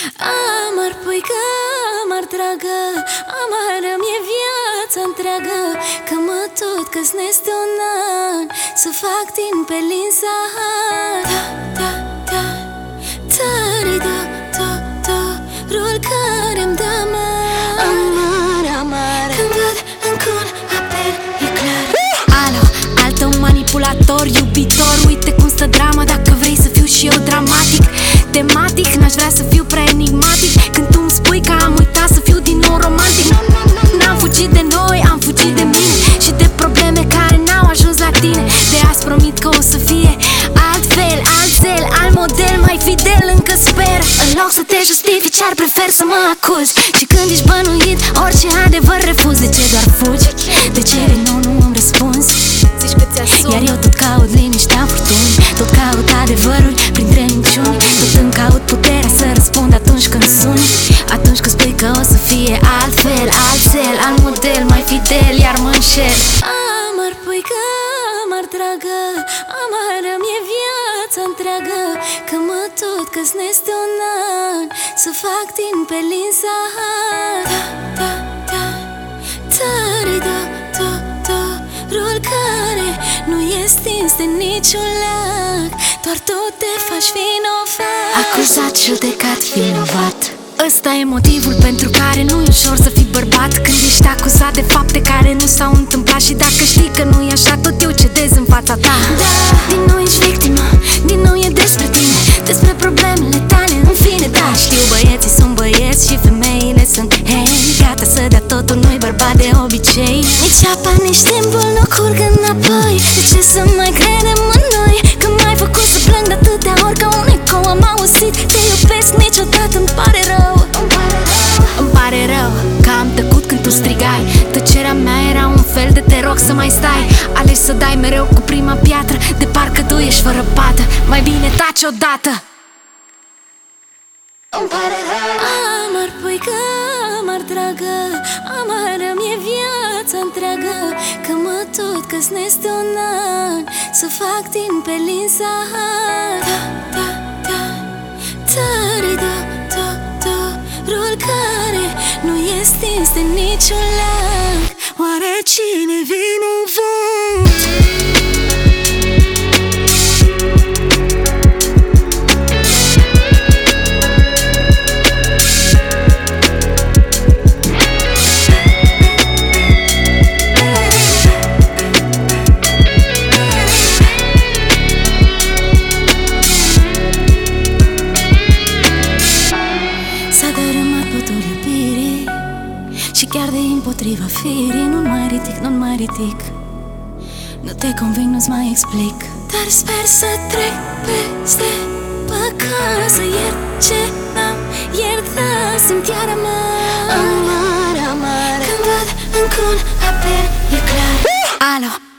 Amar, puică, amar, dragă, amară mi-e viața întreagă, că mă tot căsnesc de un an, să fac din pelin sahar. Da, da, da, tari-do, do, do, rul care-mi dă măr. Amar, amar, când văd încă un apel, e clar. Alo, altă manipulator, iubitor, uite cum stă drama. Dacă vrei să fiu și eu dramatic, tematic, n-aș vrea să fiu prea enigmatic. Când tu îmi spui că am uitat să fiu din nou romantic, n-am fugit de noi, am fugit de mine și de probleme care n-au ajuns la tine. De azi promit că o să fie altfel, altzel, alt model, mai fidel, încă sper. În loc să te justifici, ar prefer să mă acuzi. Și când ești bănuit, orice adevăr refuz. De ce doar fugi? De ce din nou nu îmi răspunzi? Zici că ți-asumi. Iar eu tot caut liniștea furtuni, tot caut adevărul printre minciuni, tot îmi caut puterea să răspund atunci când suni. Atunci când spui că o să fie altfel, altzel, alt model, mai fidel, iar mă înșel. Amar, puică, amar, dragă, amară mi-e viața întreagă, că mă tot căsnesc de un an, să fac din pelin sahar. Da, da, da, tari-do, do, do, rul care nu e stins de niciun lac, doar tu te faci vinovat. Acuzat, judecat, vinovat. Ăsta e motivul pentru care nu e ușor să fii bărbat, când ești acuzat de fapte care nu s-au întâmplat. Și dacă știi că nu e așa, tot eu cedez în fața ta. Da, din nou ești victimă, din nou e despre tine, despre problemele tale, în fine. Da, știu, băieții sunt băieți și femeile sunt hei, gata să dea totul, nu-i bărbat de obicei. nici apa, nici timpul nu curg înapoi. De ce să mai credem în noi? Că m-ai făcut să plâng de atâtea ori, ca un ecou am auzit te iubesc, niciodată îmi pare rău. Îmi pare rău că am tăcut când tu strigai. Tăcerea mea era un fel de te rog să mai stai. Alegi să dai mereu cu prima piatră, de parcă tu ești fără pată. Mai bine taci odată. Îmi pare rău. Amar, puică, amar, dragă, amară mi-e viața întreagă, că mă tot căsnesc de un an, să fac din pelin sahar. Da, da, da, tari-do, do, do, rul care nu e stins de niciun lac. Oare cine vinovat? S-a dărâmat podul iubirii și chiar de împotriva firii, nu mai ridic, nu mai ridic. Nu te conving, nu-ți mai explic, dar sper să trec peste păcat, să iert ce n-am iertat. Sunt iar amar, amar, amar, când văd încă un apel, e clar. Alo,